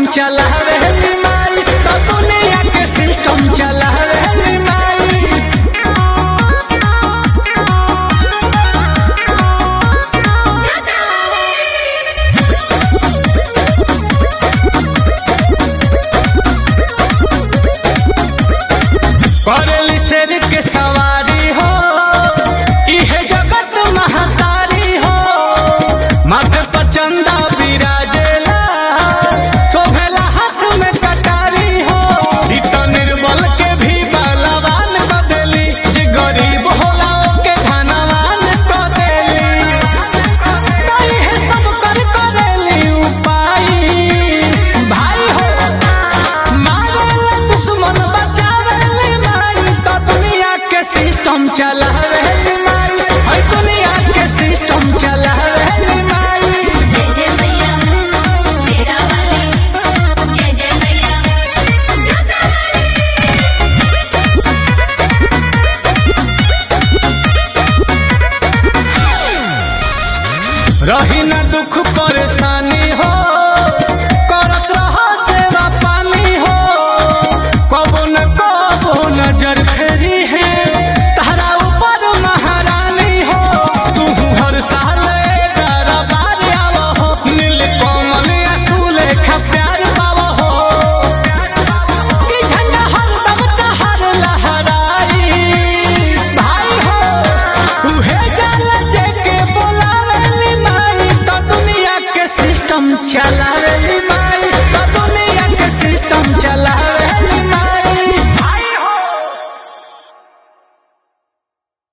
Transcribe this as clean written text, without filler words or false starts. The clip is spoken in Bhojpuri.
चलावे माई तो दुनिया के सिस्टम चलावे माई। करेली शेर के सवारी हो इहे जगत महतारी हो, माथे पर चंदा विराजेला शोभेला हाथ में कटारी हो। इतना निर्बल के भी बलवान बदली, जे गरीब होला ओके धनवान कर देली। इहे सब कर करेली उपाय भाई हो, मारेला दुश्मन बचावेली माई तो दुनिया के सिस्टम चलावेली माई, हई दुनिया के सिस्टम चलावेली माई। जय जय मैया शेरा वाली, जय जय मैया जोता रही ना दुख परेशानी हो, करत रहो सेवा पानी हो, कबो न कबो नजर फेरी है तारा ऊपर महारानी हो। तू हर साल दरबार आवो हो, नील कमल असूल खा प्यार पावो हो। ई झंडा हरदम तहर लहराई भाई हो, उहे जाला जेके बोलावेली माई तो दुनिया के सिस्टम चला